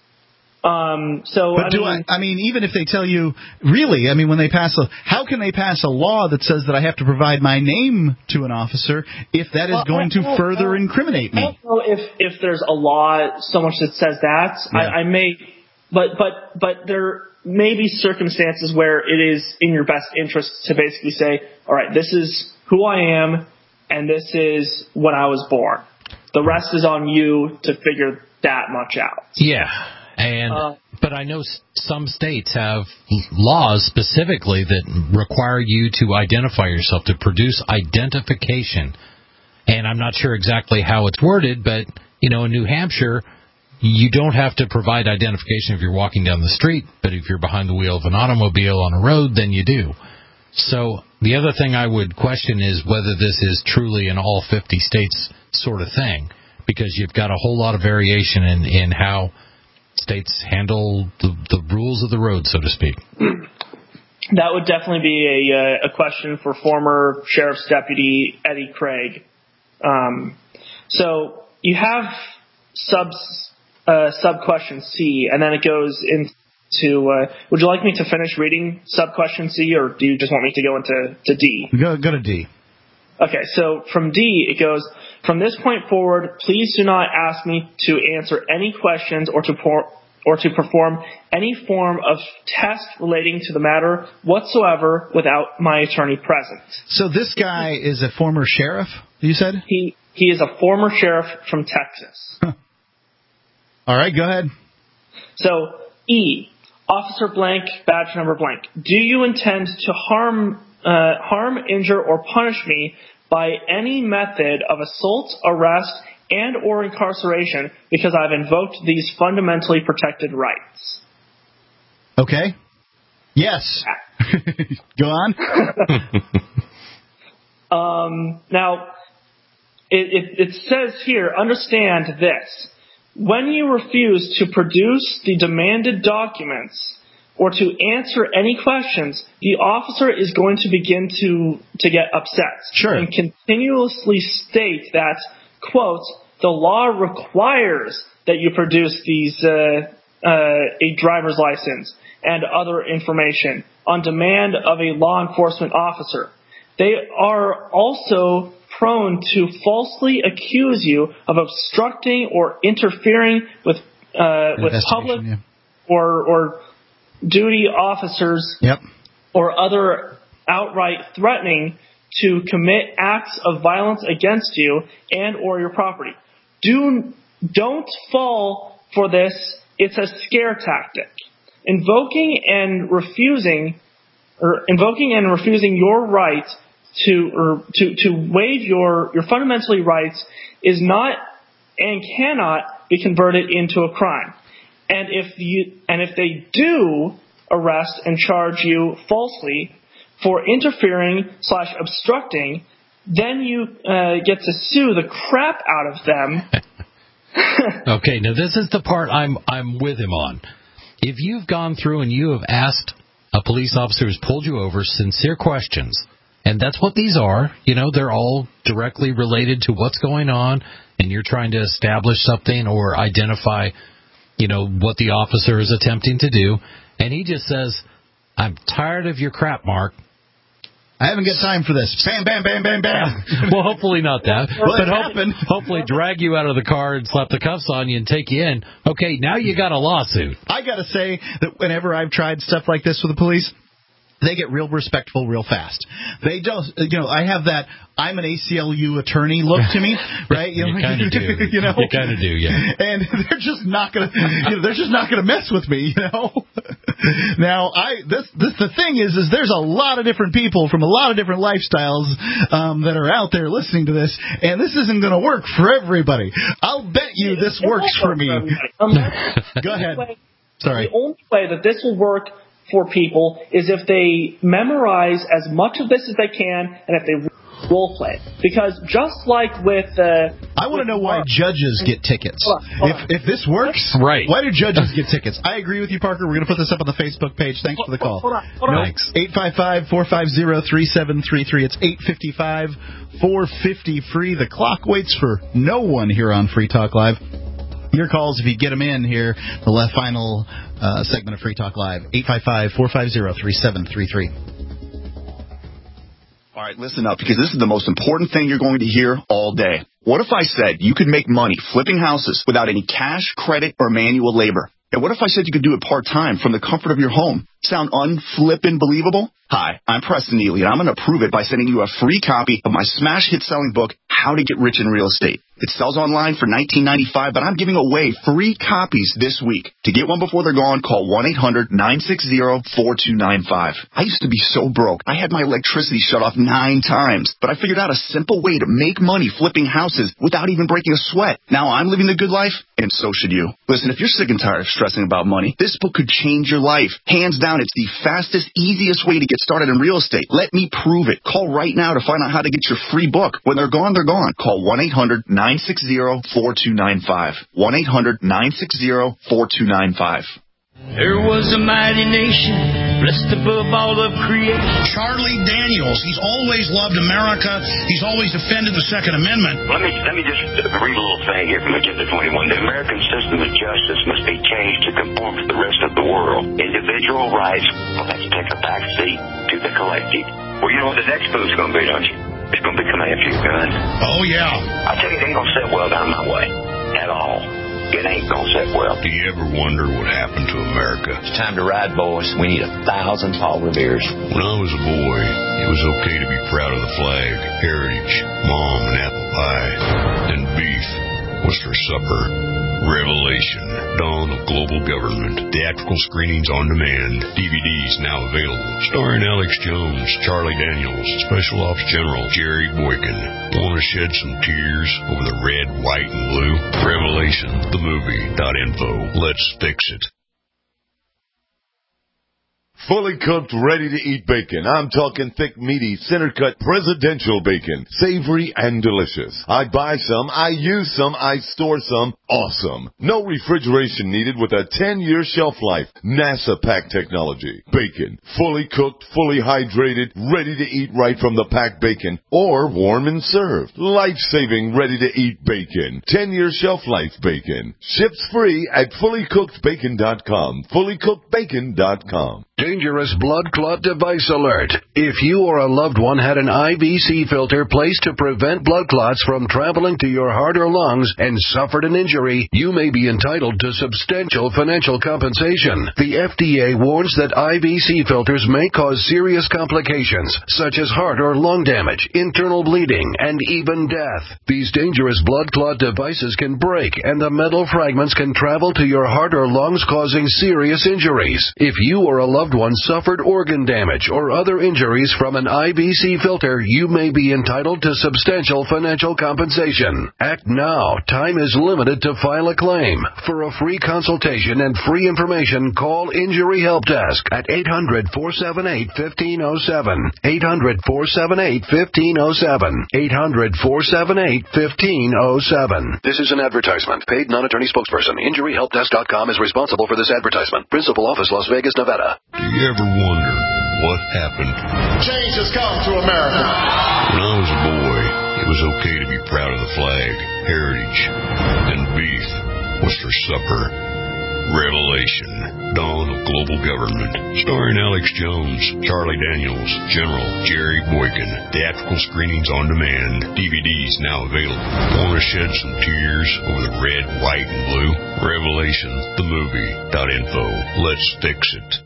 Um, so, but I do mean, I, I mean, even if they tell you, really, I mean, when they pass a, how can they pass a law that says that I have to provide my name to an officer if that is well, going to well, further well, incriminate me? I don't know if, if there's a law so much that says that. Yeah. I, I may, but, but, but there may be circumstances where it is in your best interest to basically say, all right, this is who I am, and this is when I was born. The rest is on you to figure that much out. Yeah, and uh, but I know s- some states have laws specifically that require you to identify yourself, to produce identification. And I'm not sure exactly how it's worded, but, you know, in New Hampshire, you don't have to provide identification if you're walking down the street, but if you're behind the wheel of an automobile on a road, then you do. So the other thing I would question is whether this is truly an all fifty states sort of thing, because you've got a whole lot of variation in, in how states handle the, the rules of the road, so to speak. That would definitely be a, a question for former Sheriff's Deputy Eddie Craig. Um, so you have subs, uh, sub-question C, and then it goes into To uh, would you like me to finish reading sub-question C, or do you just want me to go into to D? Go, go to D. Okay, so from D, it goes, from this point forward, please do not ask me to answer any questions or to por- or to perform any form of test relating to the matter whatsoever without my attorney present. So this guy is a former sheriff, you said? He he is a former sheriff from Texas. Huh. All right, go ahead. So E, Officer blank, badge number blank. Do you intend to harm, uh, harm, injure, or punish me by any method of assault, arrest, and or incarceration because I've invoked these fundamentally protected rights? Okay. Yes. Go on. um, now, it, it, it says here, understand this. When you refuse to produce the demanded documents or to answer any questions, the officer is going to begin to, to get upset. Sure. And continuously state that, quote, the law requires that you produce these uh, uh, a driver's license and other information on demand of a law enforcement officer. They are also prone to falsely accuse you of obstructing or interfering with uh, with public yeah. or or duty officers yep. or other outright threatening to commit acts of violence against you and or your property. Do, don't fall for this. It's a scare tactic. Invoking and refusing or invoking and refusing your right to or to, to waive your, your fundamentally rights is not and cannot be converted into a crime. And if you and if they do arrest and charge you falsely for interfering slash obstructing, then you uh, get to sue the crap out of them. Okay, now this is the part I'm I'm with him on. If you've gone through and you have asked a police officer who's pulled you over sincere questions, and that's what these are, you know, they're all directly related to what's going on, and you're trying to establish something or identify, you know, what the officer is attempting to do, and he just says, I'm tired of your crap, Mark. I haven't got time for this. Bam, bam, bam, bam, bam. Well, hopefully not that. Well, but it hope, happened. hopefully drag you out of the car and slap the cuffs on you and take you in. Okay, now you got a lawsuit. I got to say that whenever I've tried stuff like this with the police, they get real respectful real fast. They don't, you know, I have that I'm an A C L U attorney look to me, right? You, you kind of do. You know? You kind of do, yeah. And they're just not going to, you know, they're just not going to mess with me, you know? Now, I, this, this, the thing is, is there's a lot of different people from a lot of different lifestyles, um, that are out there listening to this, and this isn't going to work for everybody. I'll bet you this works for me. Go ahead. Sorry. The only way that this will work for people is if they memorize as much of this as they can, and if they role play. Because just like with uh, I want to know why judges get tickets. Hold on, hold if on. if this works, right? Why do judges get tickets? I agree with you, Parker. We're going to put this up on the Facebook page. Thanks for the call. Hold on, hold on. Thanks. eight five five, four five zero, three seven three three. It's eight five five, four five zero, free. The clock waits for no one here on Free Talk Live. Your calls, if you get them in here, the left final uh, segment of Free Talk Live, eight five five, four five zero, three seven three three. All right, listen up, because this is the most important thing you're going to hear all day. What if I said you could make money flipping houses without any cash, credit, or manual labor? And what if I said you could do it part-time from the comfort of your home? Sound unflippin' believable? Hi, I'm Preston Neely, and I'm going to prove it by sending you a free copy of my smash hit selling book, How to Get Rich in Real Estate. It sells online for nineteen ninety-five dollars, but I'm giving away free copies this week. To get one before they're gone, call one eight hundred, nine six zero, four two nine five. I used to be so broke. I had my electricity shut off nine times, but I figured out a simple way to make money flipping houses without even breaking a sweat. Now I'm living the good life, and so should you. Listen, if you're sick and tired of stressing about money, this book could change your life. Hands down, it's the fastest, easiest way to get started in real estate. Let me prove it. Call right now to find out how to get your free book. When they're gone, they're gone. Call one eight hundred, nine six zero, four two nine five. one eight hundred, nine six zero, four two nine five. There was a mighty nation, blessed above all of creation. Charlie Daniels, he's always loved America. He's always defended the Second Amendment. Let me let me just read a little thing here from Agenda twenty-one. The American system of justice must be changed to conform to the rest of the world. Individual rights will have to take a back seat to the collective. Well, you know what the next move's going to be, don't you? It's going to be coming after your gun. Oh, yeah. I tell you, it ain't going to sit well down my way at all. It ain't gonna sit well. Do you ever wonder what happened to America? It's time to ride, boys. We need a thousand Paul Reveres. When I was a boy, it was okay to be proud of the flag, heritage, mom, and apple pie. Then beef was for supper. Revelation, Dawn of Global Government. Theatrical screenings on demand. D V Ds now available. Starring Alex Jones, Charlie Daniels, Special Ops General Jerry Boykin. Want to shed some tears over the red, white, and blue? Revelation, the movie dot info. Let's fix it. Fully cooked, ready-to-eat bacon. I'm talking thick, meaty, center-cut presidential bacon. Savory and delicious. I buy some, I use some, I store some. Awesome. No refrigeration needed with a ten-year shelf life. NASA pack technology. Bacon. Fully cooked, fully hydrated, ready to eat right from the packed bacon. Or warm and served. Life-saving, ready-to-eat bacon. ten-year shelf life bacon. Ships free at fully cooked bacon dot com. fully cooked bacon dot com. Dangerous blood clot device alert. If you or a loved one had an I V C filter placed to prevent blood clots from traveling to your heart or lungs and suffered an injury, you may be entitled to substantial financial compensation. The F D A warns that I V C filters may cause serious complications, such as heart or lung damage, internal bleeding, and even death. These dangerous blood clot devices can break, and the metal fragments can travel to your heart or lungs, causing serious injuries. If you or a loved one suffered organ damage or other injuries from an I V C filter, you may be entitled to substantial financial compensation. Act now. Time is limited to file a claim. For a free consultation and free information, call Injury Help Desk at eight hundred, four seven eight, one five zero seven. eight hundred, four seven eight, one five zero seven. eight hundred, four seven eight, one five zero seven. This is an advertisement. Paid non-attorney spokesperson. Injury Help Desk dot com is responsible for this advertisement. Principal office, Las Vegas, Nevada. Do you ever wonder what happened? Change has come to America. When I was a boy, it was okay to be proud of the flag, heritage, and beef was for supper. Revelation, Dawn of Global Government, starring Alex Jones, Charlie Daniels, General Jerry Boykin. Theatrical screenings on demand, D V Ds now available. Want to shed some tears over the red, white, and blue? Revelation, the movie, dot info. Let's fix it.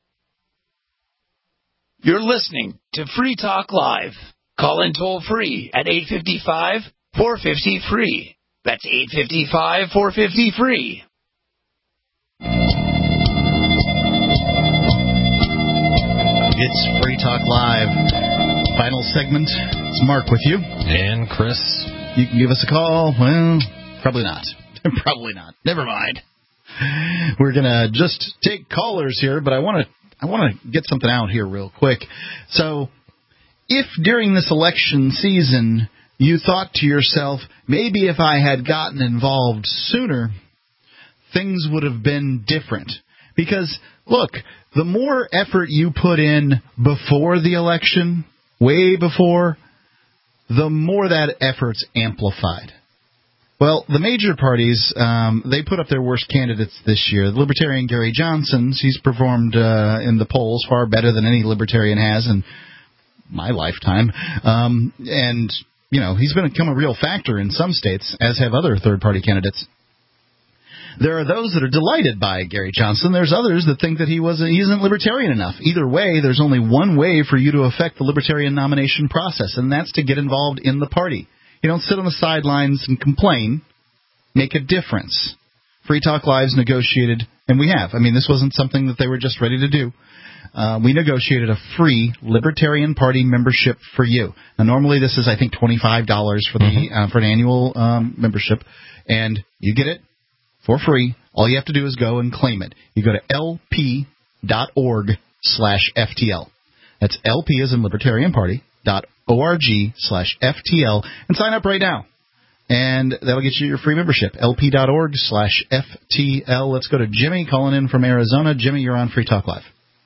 You're listening to Free Talk Live. Call in toll free at eight five five, four five zero, free. That's eight five five, four five zero, free. It's Free Talk Live. Final segment. It's Mark with you. And Chris. You can give us a call. Well, probably not. Probably not. Never mind. We're going to just take callers here, but I want to I want to get something out here real quick. So, if during this election season you thought to yourself, maybe if I had gotten involved sooner, things would have been different. Because, look, the more effort you put in before the election, way before, the more that effort's amplified. Well, the major parties, um, they put up their worst candidates this year. The Libertarian Gary Johnson, he's performed uh, in the polls far better than any Libertarian has in my lifetime. Um, and, you know, he's become a real factor in some states, as have other third-party candidates. There are those that are delighted by Gary Johnson. There's others that think that he wasn't, he isn't libertarian enough. Either way, there's only one way for you to affect the libertarian nomination process, and that's to get involved in the party. You don't sit on the sidelines and complain. Make a difference. Free Talk Live's negotiated, and we have. I mean, this wasn't something that they were just ready to do. Uh, we negotiated a free Libertarian Party membership for you. Now, normally this is, I think, twenty-five dollars for the mm-hmm. uh, for an annual um, membership, and you get it for free. All you have to do is go and claim it. You go to lp dot org slash F T L. That's L P as in Libertarian Party, dot org slash F T L, and sign up right now. And that'll get you your free membership, lp dot org slash F T L. Let's go to Jimmy calling in from Arizona. Jimmy, you're on Free Talk Live.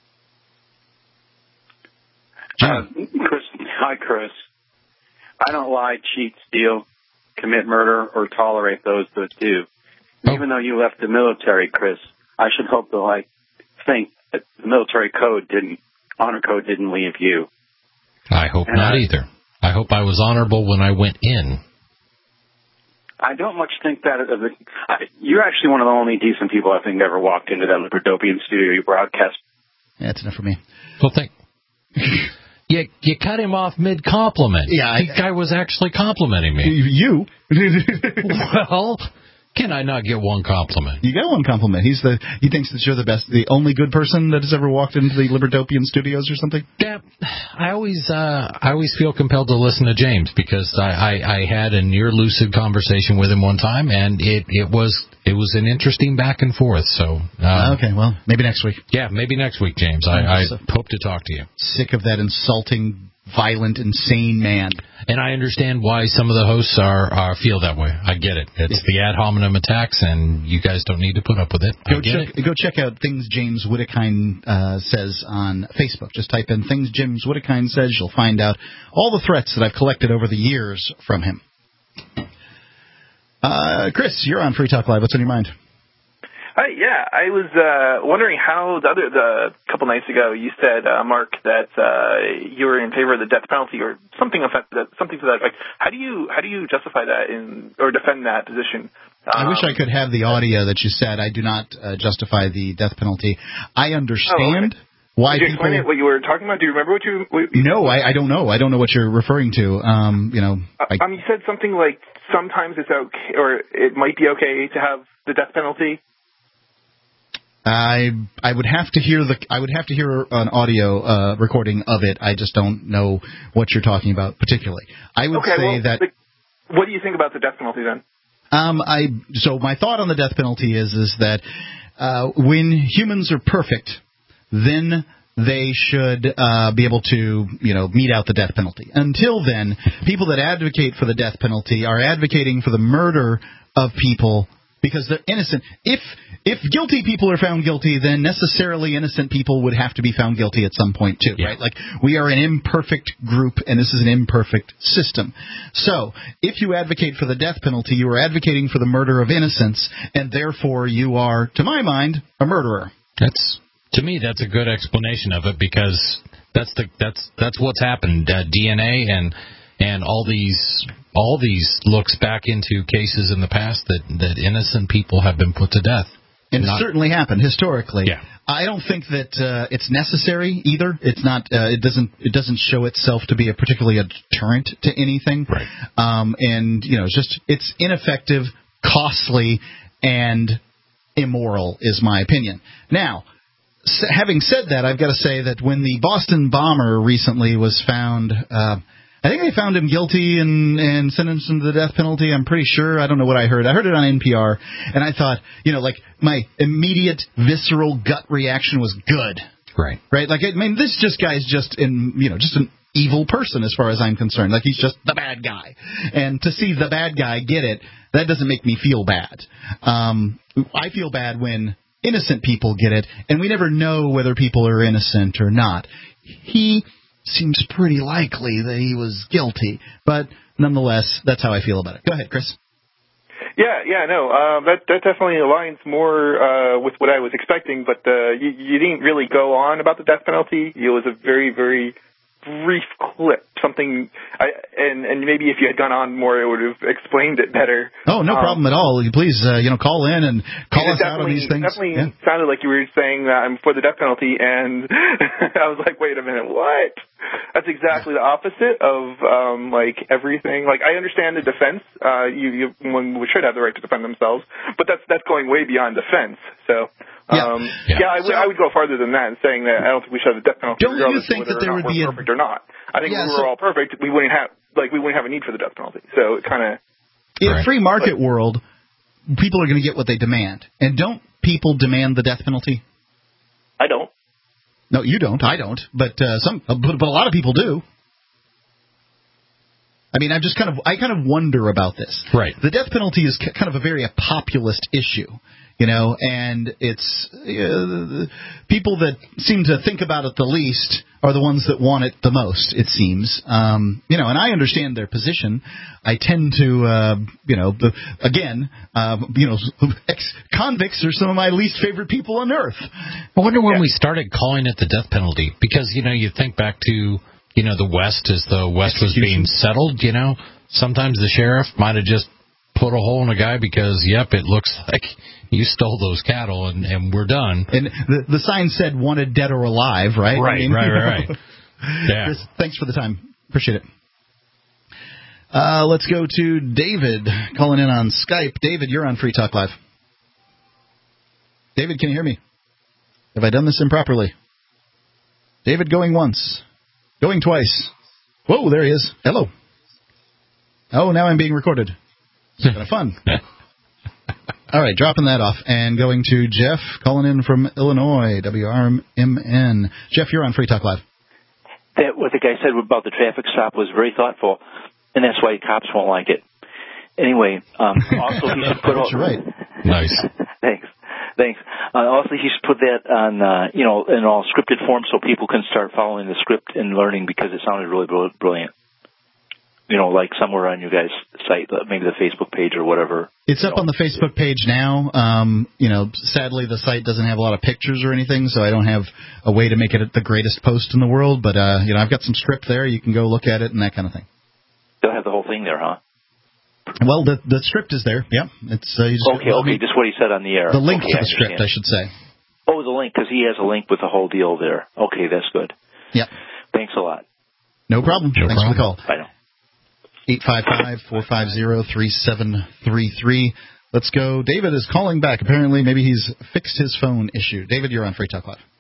Uh, Chris, hi, Chris. I don't lie, cheat, steal, commit murder, or tolerate those that do. Oh. Even though you left the military, Chris, I should hope to like think that the military code didn't, honor code didn't leave you. I hope and not I, either. I hope I was honorable when I went in. I don't much think that. Of the, I, you're actually one of the only decent people I think ever walked into that Libertopian studio you broadcast. Yeah, that's enough for me. Well, thank you. You cut him off mid-compliment. Yeah, I, the guy was actually complimenting me. You? Well, can I not get one compliment? You got one compliment. He's the. He thinks that you're the best, the only good person that has ever walked into the Libertopian studios or something. Yeah, I always, uh, I always feel compelled to listen to James because I, I, I had a near lucid conversation with him one time, and it, it was it was an interesting back and forth. So um, okay, well, maybe next week. Yeah, maybe next week, James. I, I so, hope to talk to you. Sick of that insulting, violent, insane man. And I understand why some of the hosts are, are feel that way. I get it. It's the ad hominem attacks, and you guys don't need to put up with it. I Go get check, it. go check out Things James Whittekine uh, says on Facebook. Just type in Things James Whittekine says. You'll find out all the threats that I've collected over the years from him. Uh, Chris, you're on Free Talk Live. What's on your mind? Hi, yeah, I was uh, wondering how the other the couple nights ago you said, uh, Mark, that uh, you were in favor of the death penalty or something of that, something to that effect. How do you how do you justify that in or defend that position? Um, I wish I could have the audio that you said. I do not uh, justify the death penalty. I understand. Oh, okay. Why Did you explain people... it, what you were talking about? Do you remember what you... What you no, I, I don't know. I don't know what you're referring to. Um, you know, uh, I... um, you said something like sometimes it's okay, or it might be okay to have the death penalty. I I would have to hear the I would have to hear an audio uh, recording of it. I just don't know what you're talking about particularly. I would okay, say well, that. The, what do you think about the death penalty then? Um, I so my thought on the death penalty is is that uh, when humans are perfect, then they should uh, be able to, you know, mete out the death penalty. Until then, people that advocate for the death penalty are advocating for the murder of people because they're innocent. If if guilty people are found guilty, then necessarily innocent people would have to be found guilty at some point too, yeah. right? Like, we are an imperfect group, and this is an imperfect system. So, if you advocate for the death penalty, you are advocating for the murder of innocents, and therefore you are, to my mind, a murderer. That's to me, that's a good explanation of it because that's the that's that's what's happened. Uh, D N A and and all these all these looks back into cases in the past that, that innocent people have been put to death. And Not, it certainly happened historically. Yeah. I don't think that uh, it's necessary either. It's not. Uh, it doesn't. It doesn't show itself to be a particularly a deterrent to anything. Right. Um, and you know, it's just it's ineffective, costly, and immoral, is my opinion. Now, s- having said that, I've got to say that when the Boston bomber recently was found. Uh, I think they found him guilty and, and sentenced him to the death penalty. I'm pretty sure. I don't know what I heard. I heard it on N P R, and I thought, you know, like, my immediate visceral gut reaction was good. Right. Right? Like, I mean, this just guy's just in, you know, just an evil person as far as I'm concerned. Like, he's just the bad guy. And to see the bad guy get it, that doesn't make me feel bad. Um, I feel bad when innocent people get it, and we never know whether people are innocent or not. He seems pretty likely that he was guilty, but nonetheless, that's how I feel about it. Go ahead, Chris. Yeah, yeah, no, uh, that that definitely aligns more uh, with what I was expecting, but uh, you, you didn't really go on about the death penalty. It was a very, very brief clip, something, I, and and maybe if you had gone on more, it would have explained it better. Oh, no um, problem at all. Please, uh, you know, call in and call us out on these things. It definitely yeah. sounded like you were saying that I'm for the death penalty, and I was like, wait a minute, what? That's exactly the opposite of um, like everything. Like, I understand the defense. Uh, you, you one should have the right to defend themselves, but that's that's going way beyond defense. So. Yeah, um, yeah. yeah I, w- I would go farther than that and saying that I don't think we should have the death penalty Don't you regardless think of whether that there or not would we're be a- perfect or not. I think Yeah, if we were so- all perfect, we wouldn't have like we wouldn't have a need for the death penalty. So it kind of In right. a free market but, world, people are going to get what they demand. And don't people demand the death penalty? I don't. No, you don't. I don't. But uh, some, but, but a lot of people do. I mean, I'm just kind of, I kind of wonder about this. Right. The death penalty is kind of a very a populist issue, you know, and it's uh, people that seem to think about it the least are the ones that want it the most, it seems. Um, you know, and I understand their position. I tend to, uh, you know, the, again, uh, you know, ex-convicts are some of my least favorite people on earth. I wonder when yeah. we started calling it the death penalty, because, you know, you think back to, you know, the West as the West was being settled, you know. Sometimes the sheriff might have just put a hole in a guy because, yep, it looks like you stole those cattle and, and we're done. And the, the sign said wanted dead or alive, right? Right, I mean, right, right, right. Yeah. Chris, thanks for the time. Appreciate it. Uh, let's go to David calling in on Skype. David, you're on Free Talk Live. David, can you hear me? Have I done this improperly? David going once. Going twice. Whoa, there he is. Hello. Oh, now I'm being recorded. It's kind of fun. All right, dropping that off and going to Jeff, calling in from Illinois, W R M N. Jeff, you're on Free Talk Live. That what the guy said about the traffic stop was very thoughtful, and that's why cops won't like it. Anyway, um, also he should put all... You're right. Nice. Thanks. Thanks. Uh, also, he should put that on, uh, you know, in all scripted form so people can start following the script and learning because it sounded really brilliant. You know, like somewhere on your guys' site, maybe the Facebook page or whatever. It's up on the Facebook page now. Um, you know, sadly, the site doesn't have a lot of pictures or anything, so I don't have a way to make it the greatest post in the world. But, uh, you know, I've got some script there. You can go look at it and that kind of thing. They'll have the whole thing there, huh? Well, the the script is there. Yeah, it's uh, you just okay. Okay, just what he said on the air. The link okay, to the I script, understand. I should say. Oh, the link, because he has a link with the whole deal there. Okay, that's good. Yep. Thanks a lot. No problem. No Thanks problem. for the call. I know. eight five five, four five zero, three seven three three. Let's go. David is calling back. Apparently, maybe he's fixed his phone issue. David, you're on Free Talk Live.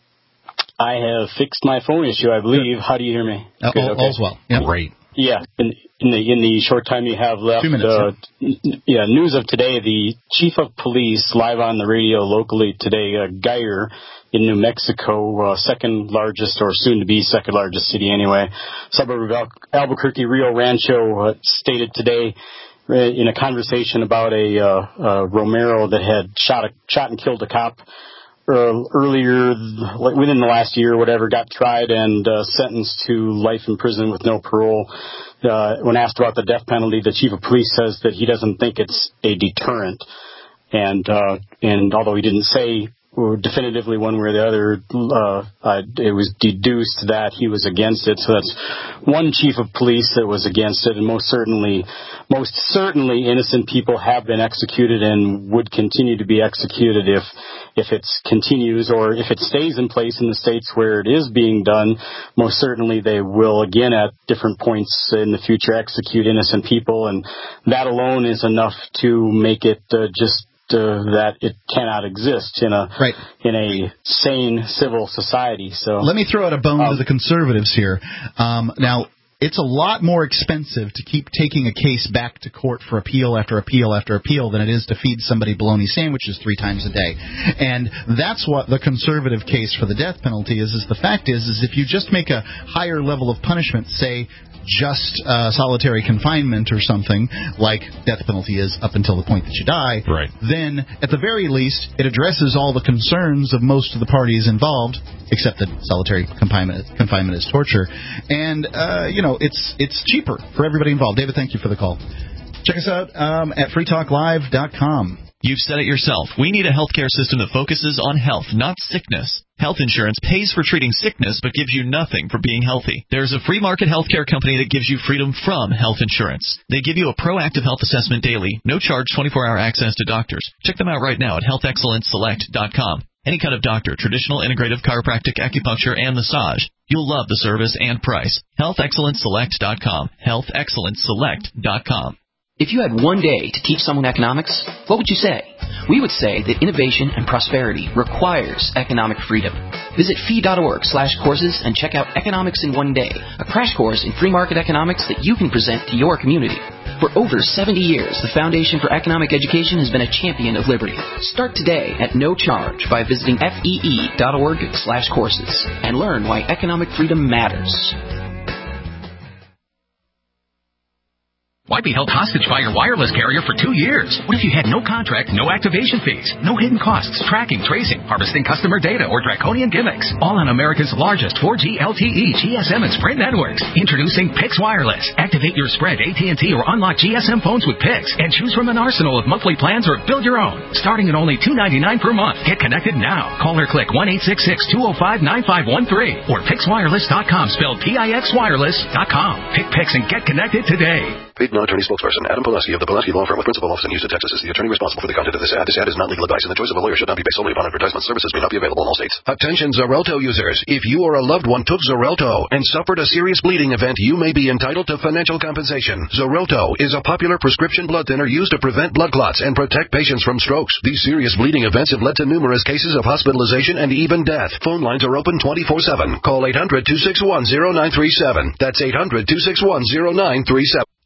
I have fixed my phone issue, I believe. How do you hear me? Uh, Good, all, okay. All's well. Yep. Great. Yeah, in, in the in the short time you have left, Two minutes, uh, yeah, news of today, the chief of police live on the radio locally today, uh, Geyer in New Mexico, uh, second largest or soon to be second largest city anyway, suburb of Al- Albuquerque, Rio Rancho, uh, stated today uh, in a conversation about a uh, uh, Romero that had shot a, shot and killed a cop Uh, earlier, within the last year or whatever, got tried and uh, sentenced to life in prison with no parole. Uh, when asked about the death penalty, the chief of police says that he doesn't think it's a deterrent. And uh, and although he didn't say definitively one way or the other, uh, uh, it was deduced that he was against it. So that's one chief of police that was against it, and most certainly, most certainly innocent people have been executed and would continue to be executed if if it continues or if it stays in place in the states where it is being done. Most certainly they will again at different points in the future execute innocent people, and that alone is enough to make it uh, just Uh, that it cannot exist in a right. in a sane civil society. So let me throw out a bone um, to the conservatives here. Um, now, it's a lot more expensive to keep taking a case back to court for appeal after appeal after appeal than it is to feed somebody bologna sandwiches three times a day. And that's what the conservative case for the death penalty is. Is the fact is, is if you just make a higher level of punishment, say just uh, solitary confinement or something, like death penalty is up until the point that you die, right. then at the very least it addresses all the concerns of most of the parties involved, except that solitary confinement confinement is torture. And, uh, you know, it's it's cheaper for everybody involved. David, thank you for the call. Check us out um, at free talk live dot com. You've said it yourself. We need a healthcare system that focuses on health, not sickness. Health insurance pays for treating sickness but gives you nothing for being healthy. There's a free market healthcare company that gives you freedom from health insurance. They give you a proactive health assessment daily, no charge twenty-four hour access to doctors. Check them out right now at health excellence select dot com. Any kind of doctor, traditional, integrative, chiropractic, acupuncture, and massage. You'll love the service and price. health excellence select dot com. health excellence select dot com. If you had one day to teach someone economics, what would you say? We would say that innovation and prosperity requires economic freedom. Visit fee dot org slash courses and check out Economics in One Day, a crash course in free market economics that you can present to your community. For over seventy years, the Foundation for Economic Education has been a champion of liberty. Start today at no charge by visiting fee dot org slash courses and learn why economic freedom matters. Why be held hostage by your wireless carrier for two years? What if you had no contract, no activation fees, no hidden costs, tracking, tracing, harvesting customer data, or draconian gimmicks? All on America's largest four G L T E, G S M, and Sprint networks. Introducing Pix Wireless. Activate your Sprint, A T and T, or unlock G S M phones with Pix and choose from an arsenal of monthly plans or build your own. Starting at only two dollars and ninety-nine cents per month. Get connected now. Call or click one eight six six, two oh five, nine five one three or pix wireless dot com, spelled P I X wireless dot com. Pick Pix and get connected today. Paid non-attorney spokesperson Adam Pulaski of the Pulaski Law Firm with principal office in Houston, Texas is the attorney responsible for the content of this ad. This ad is not legal advice, and the choice of a lawyer should not be based solely upon advertisement. Services may not be available in all states. Attention Xarelto users. If you or a loved one took Xarelto and suffered a serious bleeding event, you may be entitled to financial compensation. Xarelto is a popular prescription blood thinner used to prevent blood clots and protect patients from strokes. These serious bleeding events have led to numerous cases of hospitalization and even death. Phone lines are open twenty-four seven. Call eight hundred, two six one, zero nine three seven. That's eight hundred, two six one, zero nine three seven.